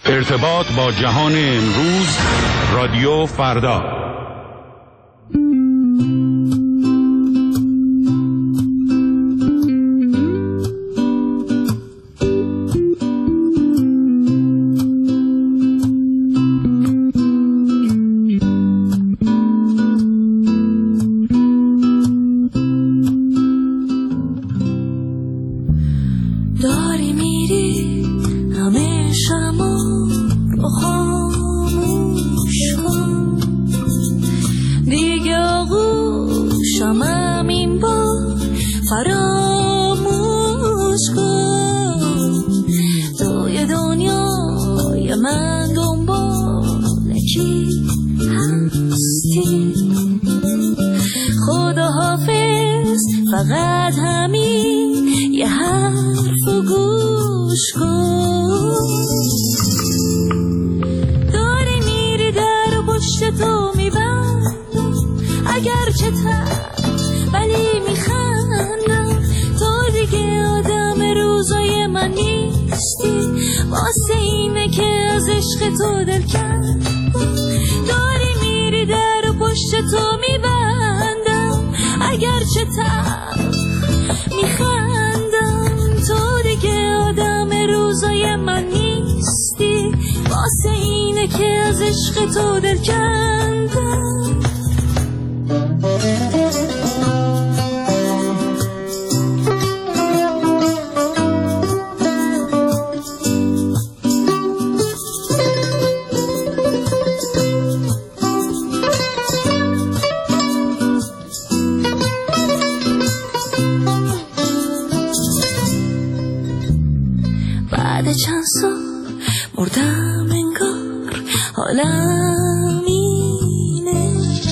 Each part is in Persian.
ارتباط با جهان امروز، رادیو فردا. داری میری همه شما رو خاموش کن، دیگه آغوشم این بار فراموش کن. توی دنیای من دنبال کی هستی؟ خدا حافظ، فقط همین یه حرف و گوش کن. داری میری در و پشت تو میبندم، اگر چه ولی میخندم. تو دیگه آدم روزای من نیستی، واسه اینه که از عشق تو دل کردم. داری میری در و پشت تو میبندم، اگر چه میخندم. تو دیگه آدم روزای من نیستی، واسه اینه که از عشق تو دل کندم. بعد چند سال مردم انگار حالم اینه،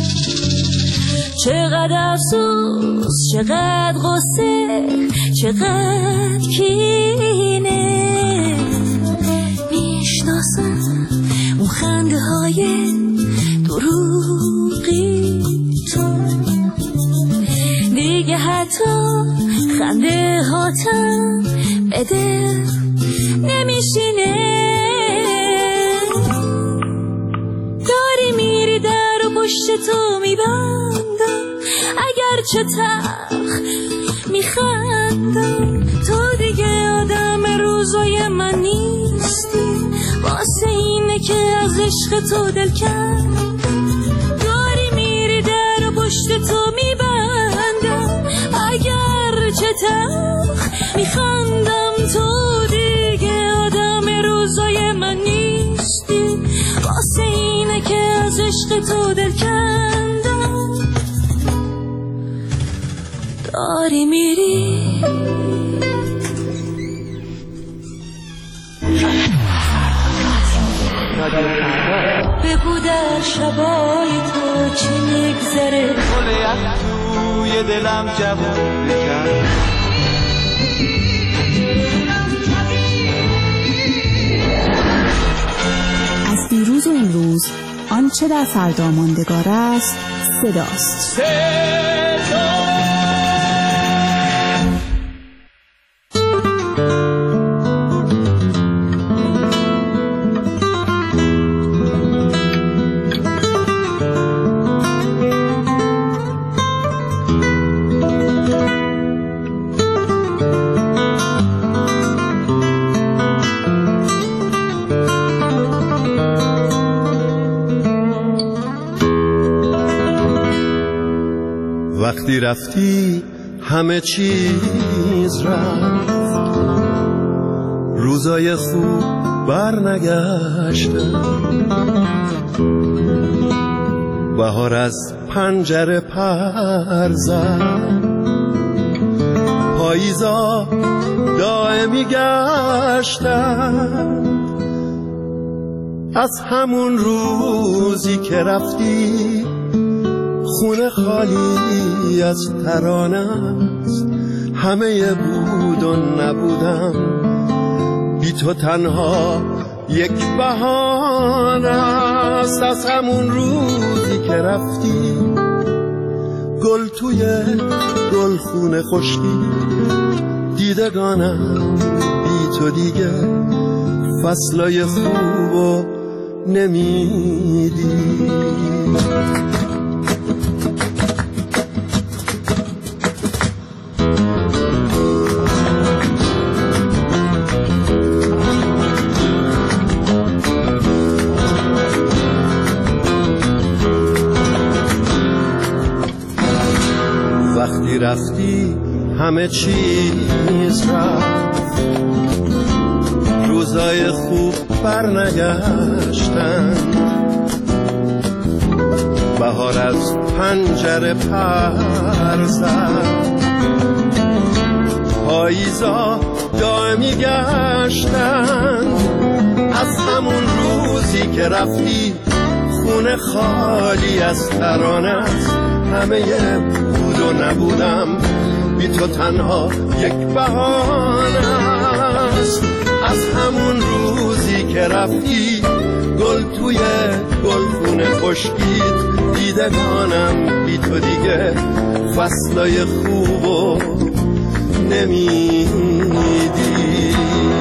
چقدر افسوس، چقدر غصه، چقدر کینه. میشناسم اون خنده های دروغی تو، دیگه حتی خنده هاتم بده نمیشینه. داری میری در و پشت تو میبندم، اگر چه میخندم. تو دیگه آدم روزای من نیستی، واسه اینه که از عشق تو دل کردم. داری میری در و پشت تو میبندم، اگر چه میخندم. تو دیگه آدم روزای من نیستی، واسه اینه که از عشق تو دل کندم. داری میری بگو در شبای تو چی میگذره، گل یخ توی دلم جوون بکن. از دیروز و امروز آنچه در فردا ماندگار است صداست. وقتی رفتی همه چیز رفت، روزای خوب برنگشتن. بهار از پنجره پر زد، پاییزا دائمی گشتن. از همون روزی که رفتی خونه خالی از ترانه است، همه بود و نبودم بی تو تنها یک بهانه است. از همون روزی که رفتی گل توی گل خونه خشکی، دیدگانم بی تو دیگه فصلای خوبو نمیدی. وقتی رفتی همه چیز رفت، روزای خوب برنگشتن، بهار از پنجره پر زد، پاییزا دائمی گشتن. از همون روزی که رفتی خونه خالی از ترانه است، همه بود و نبودم، بی تو تنها یک بهانه است. از همون روزی که رفتی گل توی گلخونه خشکید، دیدگانم بی تو دیگه فصلای خوبو نمیدی.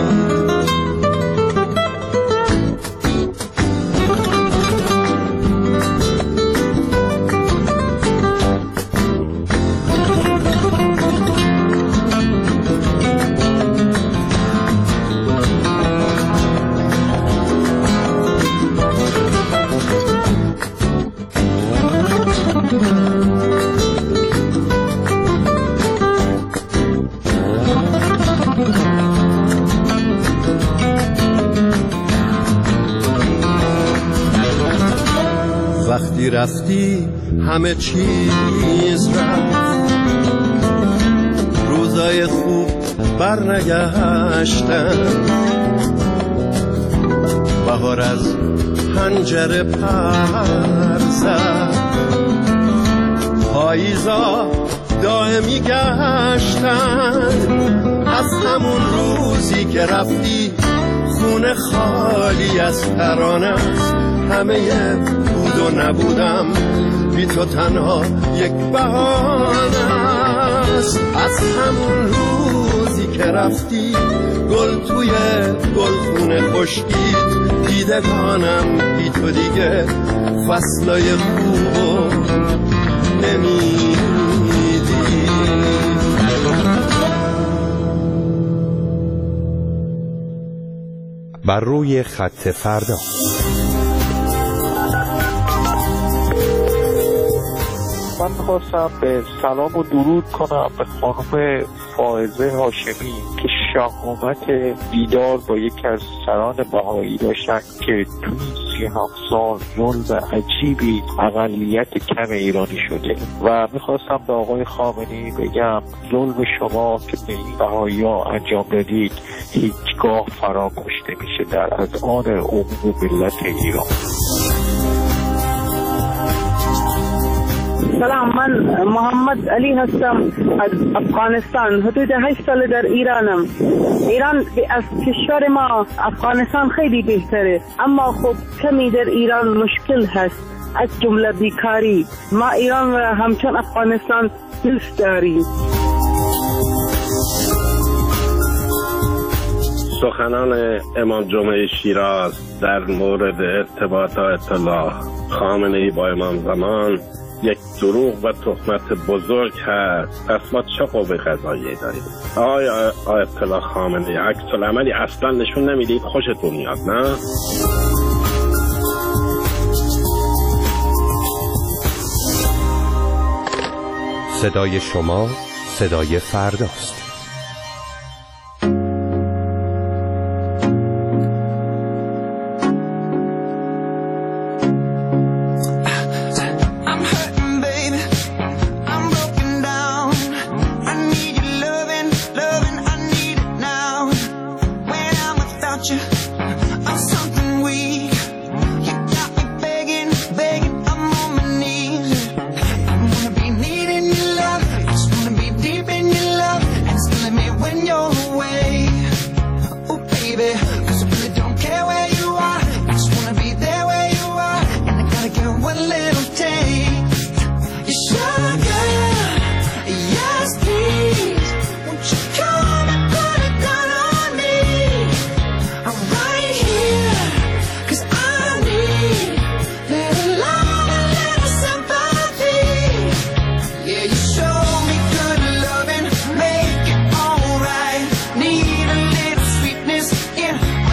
وقتی رفتی همه چیز رفت، روزای خوب برنگشتن، بهار از پنجره پر زد، پاییزا دائمی گشتن. از همون روزی که رفتی خونه خالی از ترانه است، همه بود و نبودم، بی تو تنها یک بهانه است. از همون روزی که رفتی گل توی گلخونه خشکید، دیدگانم بی تو دیگه فصلای خوبو نمیدی. بر روی خط فردا. من می‌خواستم به سلام و درود کنم به خانم فائزه هاشمی که شهامت دیدار با یکی از سران بهایی داشتن که توی 37 سال ظلم عجیبی اقلیت کم ایرانی شده. و میخواستم به آقای خامنه‌ای بگم ظلم شما که به این بهایی‌ها انجام دادید هیچگاه فراموش نمیشه در اذهان عموم ملت ایران. سلام، من محمد علی هستم از افغانستان. حدود 8 سال در ایرانم. ایران از کشور ما افغانستان خیلی بهتره، اما خب کمی در ایران مشکل هست، از جمله بیکاری. ما ایران و همچون افغانستان دوست داریم. سخنان امام جمعه شیراز در مورد ارتباط آیت الله خامنه‌ای با امام زمان یک دروغ و تهمت بزرگ هست. پس ما چه قوه قضاییه داریم؟ آقای آیت الله خامنه‌ای عکس العملی اصلا نشون نمیدید، خوشتون میاد نه؟ صدای شما صدای فرداست. Deep in your love, and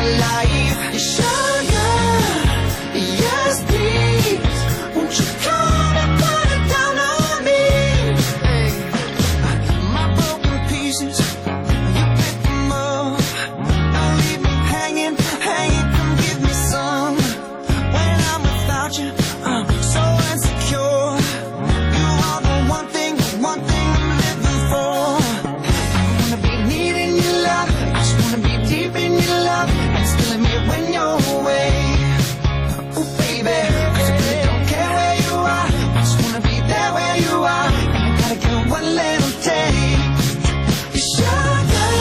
life. Sugar, yes please, won't you come and put it down on me? Hey, my broken pieces, you pick them up. Don't leave me hanging, come give me some. When I'm without you, I'm so insecure. You are the one thing I'm living for. I wanna be needing your love, I just wanna be deep in your love, and still in me when you're away. Oh baby, 'cause I really don't care where you are, I just wanna be there where you are, and I gotta get one little taste. Sugar,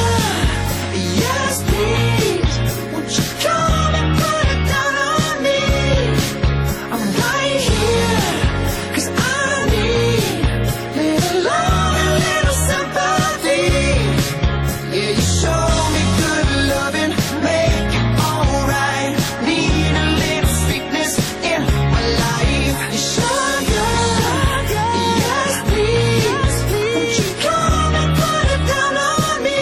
yes please, won't you come and put it down on me? I'm right here, 'cause I need little love and little sympathy. Yeah, you show me good loving, make it alright. Need a little sweetness in my life. Sugar, yes please, won't you come and put it down on me?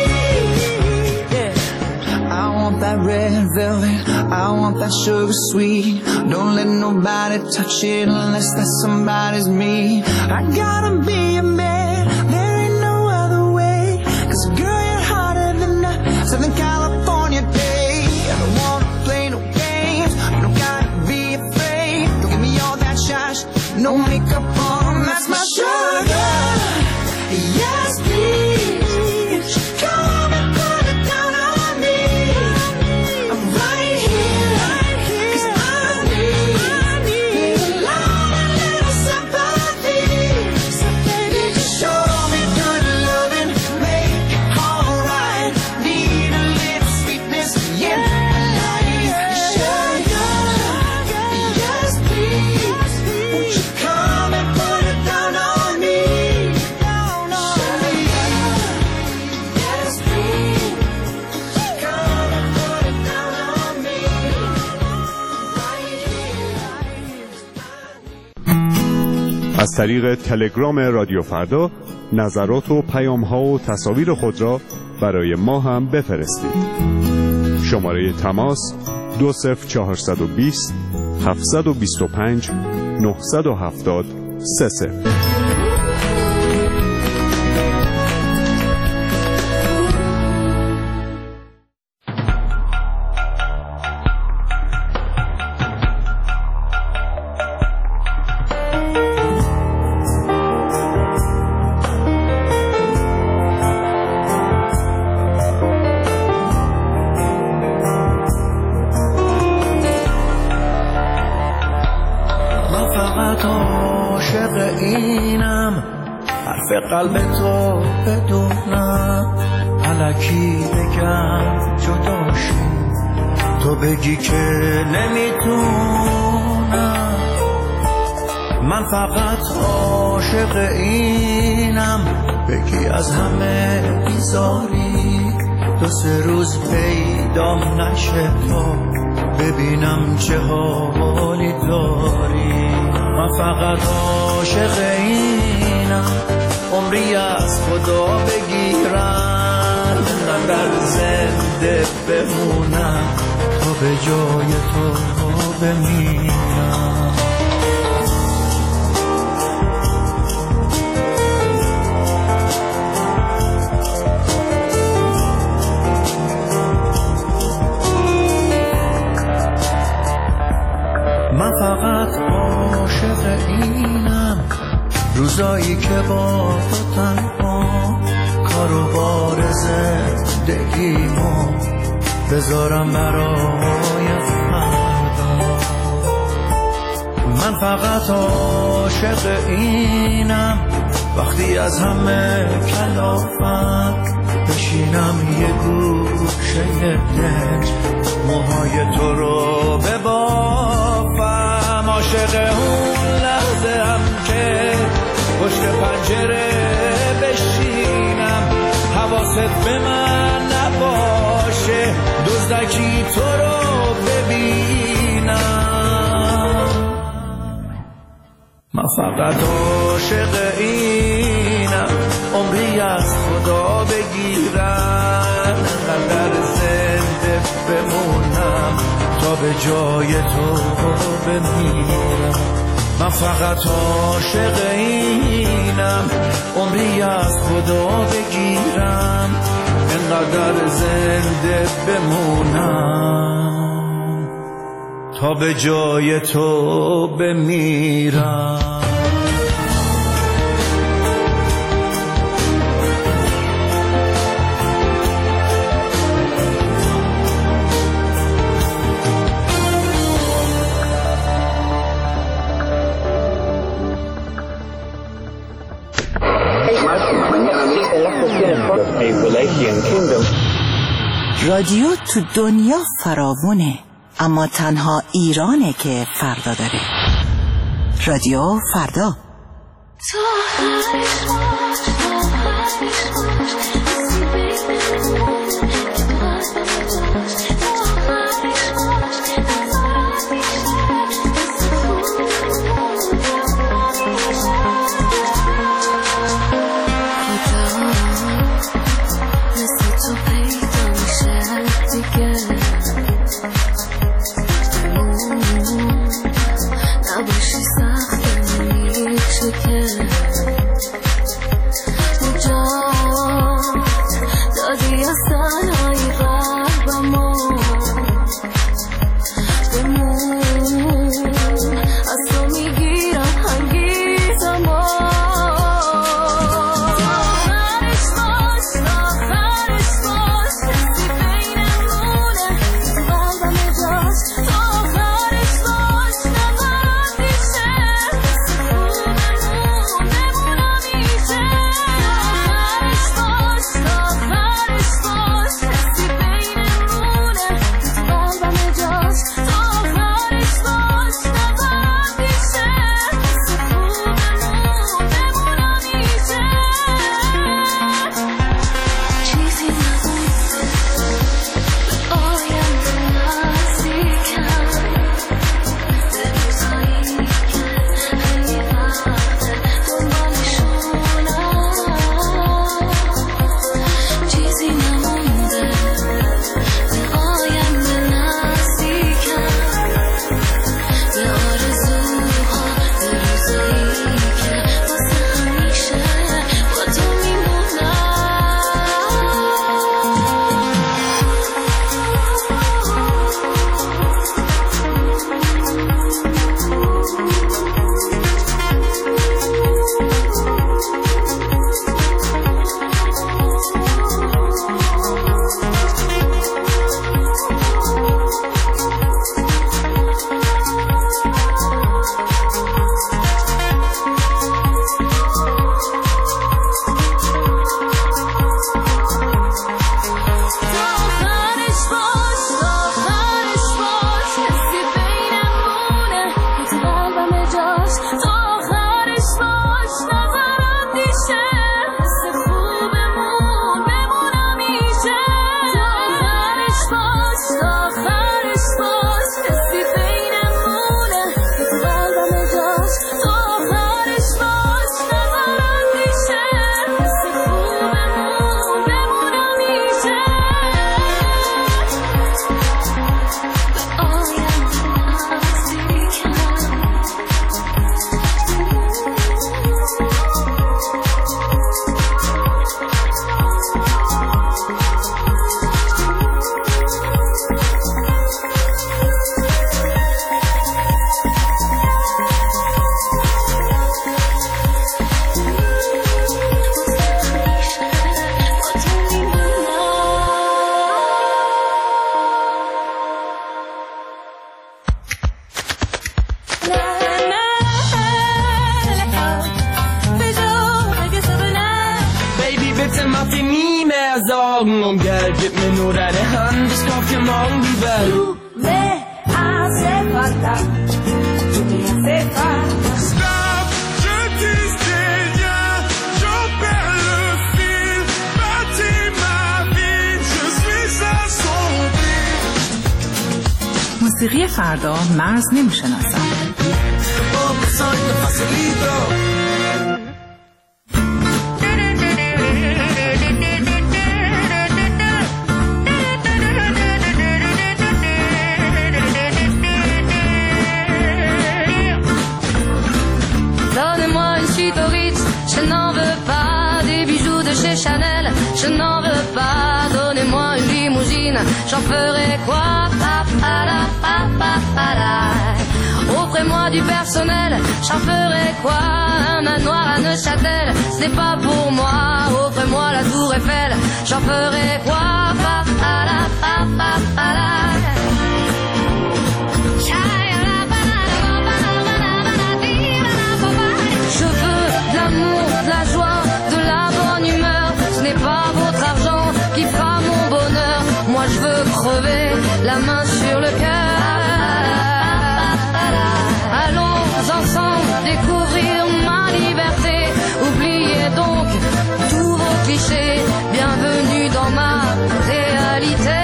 Yeah, I want that red velvet, I want that sugar sweet. Don't let nobody touch it unless that somebody's me. I gotta be a man, there ain't no other way. 'Cause girl, you're hotter than a Southern California day. I don't wanna play no games, you don't gotta be afraid. Don't give me all that shine, no makeup on, that's my sugar. Yes please, won't you come and put it down on me? I'm right here, 'cause I need little love and little sympathy. Yeah, you show me good loving, make it alright. Need a little sweetness in my life. Sugar, yes please, won't you come and put it down on me? Sugar, yes please, come and put it down on me. Right here. از طریق تلگرام رادیو فردا نظرات و پیام‌ها و تصاویر خود را برای ما هم بفرستید. شماره تماس 20420 725 970 30. من فقط عاشق اینم، حرف قلب تو بدونم، الکی بگم جداشی، تو بگی که نمیتونم. من فقط عاشق اینم، بگی از همه بیزاری، 2-3 روز پیدام نشه تا ببینم چه حالی داری. من فقط عاشق اینم، عمری از خدا بگیرم، انقدر زنده بمونم تا به جای تو بمیرم. من فقط عاشق اینم، روزایی که با تو تنها، کار و بار زندگیمو بذارم برای فردا. من فقط عاشق اینم، وقتی از همه کلافم بشینم یه گوشه دنج، موهای تو رو ببافم. عاشق اون لحظه هم که پشت پنجره بشینم، حواست به من نباشه، دزدکی تو رو ببینم. من فقط عاشق اینم، عمری از خدا بگیرم، انقدر زنده بمونم میرم تا به جای تو بمیرم. من فقط عاشق اینم عمری از خدا بگیرم اینقدر زنده بمونم تا به جای تو بمیرم. رادیو تو دنیا فراوونه، اما تنها ایرانه که فردا داره. رادیو فردا. Sorgen Geld, gib mir nur deine Hand, ich kauf dir morgen die Welt. Tu me hace falta, tu me hace falta. Stop, je disais rien, j'en perds le fil, bâtis ma vie, je suis assombri. موسیقی فردا مرز نمیشناسم. j'en ferai quoi? Offrez-moi du personnel, j'en ferai quoi? Un manoir à Neuchâtel, ce n'est pas pour moi. Offrez-moi la tour Eiffel, j'en ferai quoi? Je veux de l'amour, de la joie, de la bonne humeur. Ce n'est pas votre argent qui fera mon bonheur. Moi je veux crever la main sur le cœur. Allons ensemble découvrir ma liberté. Oubliez donc tous vos clichés. Bienvenue dans ma réalité.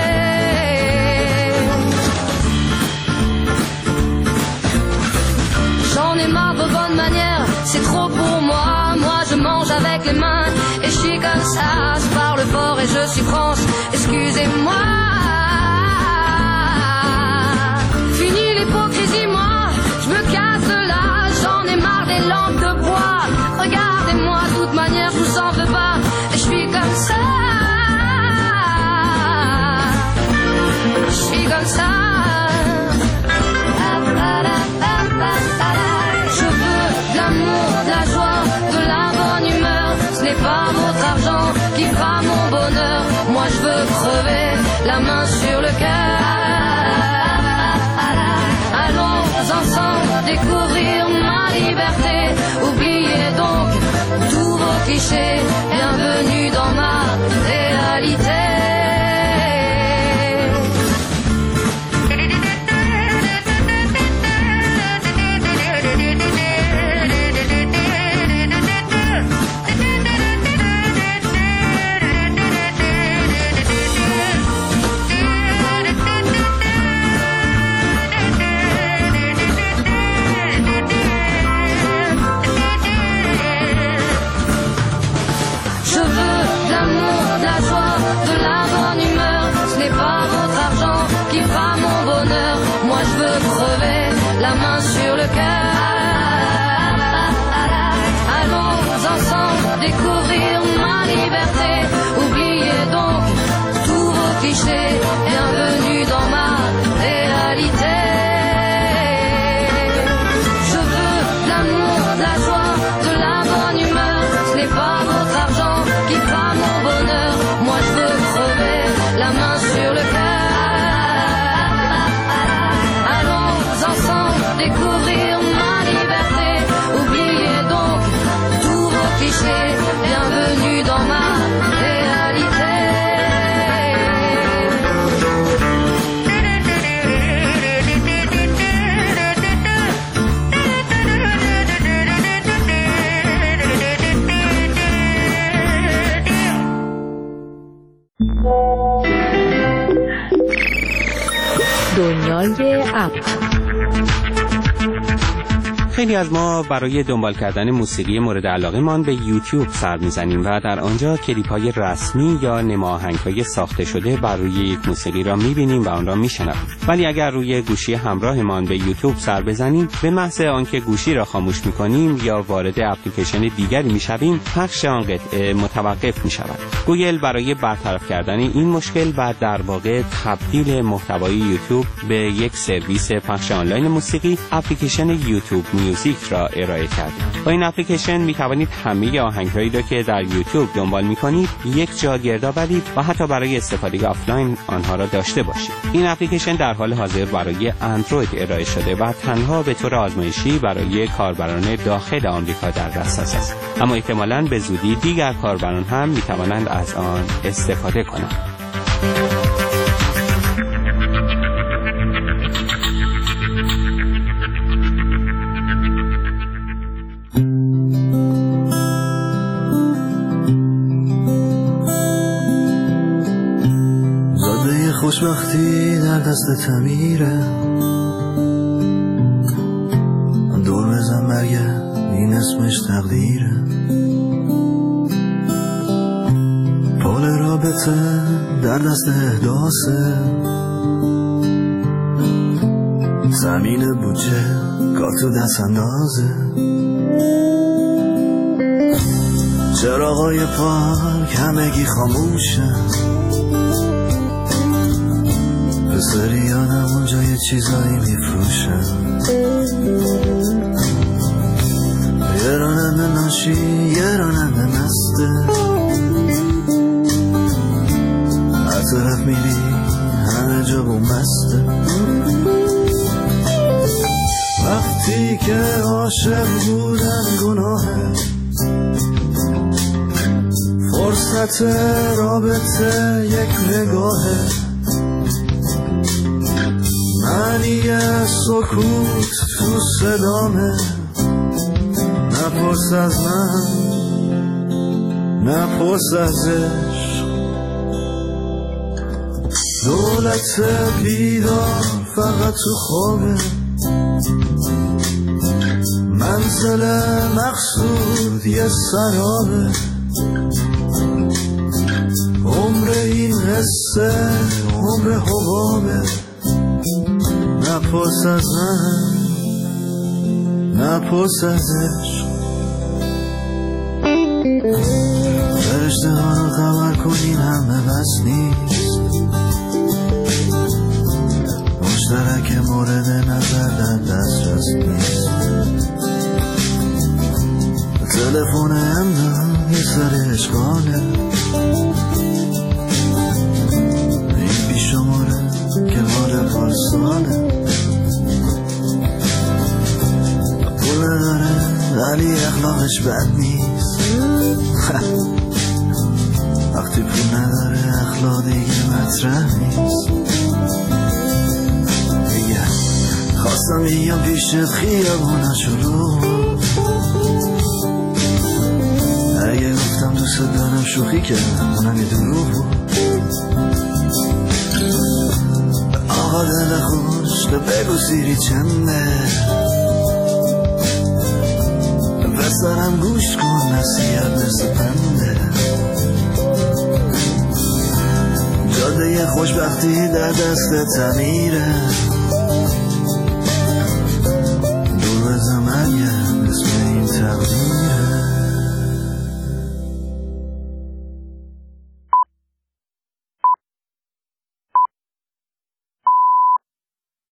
J'en ai marre de bonnes manières, c'est trop pour moi. Moi je mange avec les mains et je suis comme ça. Je parle fort et je suis France, excusez-moi. Fini l'hypocrisie, moi je me casse de là. J'en ai marre des lampes de bois. Regardez-moi, de toute manière je vous en veux pas. Et je suis comme ça. Je suis comme ça. Je veux de l'amour, de la joie, de la bonne humeur. Ce n'est pas votre argent qui fera mon bonheur. Moi je veux crever la main sur le cœur. Allons ensemble découvrir ma liberté. Oubliez donc tous vos clichés. Bienvenue dans ma réalité. La main sur le cœur. Allons ensemble découvrir ma liberté. Oubliez donc tous vos clichés. Bienvenue dans ma réalité. Je veux de l'amour, de la joie, de la bonne humeur. Ce n'est pas votre argent qui fera mon bonheur. Moi je veux crever la main sur le cœur. Découvrir ma liberté. Oubliez donc tous vos clichés. Bienvenue dans ma réalité. دنیای اپ. خیلی از ما برای دنبال کردن موسیقی مورد علاقه مان به یوتیوب سر میزنیم و در آنجا کلیپ های رسمی یا نماهنگ های ساخته شده بر روی یک موسیقی را میبینیم و آن را میشنویم. ولی اگر روی گوشی همراهمان به یوتیوب سر بزنیم، به محض آنکه گوشی را خاموش میکنیم یا وارد اپلیکیشن دیگری میشویم، پخش آن قطعه متوقف میشود. گوگل برای برطرف کردن این مشکل و در واقع تبدیل محتوای یوتیوب به یک سرویس پخش آنلاین موسیقی، اپلیکیشن یوتیوب میوزیک را ارائه کرده. با این اپلیکیشن می توانید همه آهنگهایی را که در یوتیوب دنبال می کنید یک جا گرد آورید و حتی برای استفاده آفلاین آنها را داشته باشید. این اپلیکیشن در حال حاضر برای اندروید ارائه شده و تنها به طور آزمایشی برای کاربران داخل آمریکا در دسترس است. اما احتمالاً به زودی دیگر کاربران هم می توانند از آن استفاده کنند. خوشبختی در دست میره، دور بزن برگرد، این اسمش تقدیره. پول رابطه در دست احداثه، زمین بودجه کار تو دست اندازه. چراغای پارک همگی خاموشن، سری آدم اونجا یه چیزایی میفروشن، یه راننده ناشی یه راننده مسته، هر طرف میری همه جا بومبسته. وقتی که عاشق بودن گناهه، فرصت رابطه یک نگاهه، معنی سکوت تو صدامه. نپرس از من، نپرس از عشق، دولت بیدار فقط تو خوابه، منزل مقصود یه سرابه. عمر این حسه عمر حبابه. نپرس از من، نپرس از عشق، فرشته ها رو خبر کنین همه بس نیست، مشترک مورد نظر در دسترس نیست. تلفن امنا یه سر اشغاله، این بی شماره که مال پارساله. پول داره ولی اخلاقش بد نیست، وقتی پول نداره اخلاق دیگه مطرح نیست. دیگه خواستم بیام پیشت خیابونا شروع، اگه گفتم دوست دارم شوخی کردم اونم یه دروغ بود. آقا دل خوش تو بگو سیری چنده، بسرم گوش کن نصیحت مثل پنده. جاده خوشبختی در دست تمیره،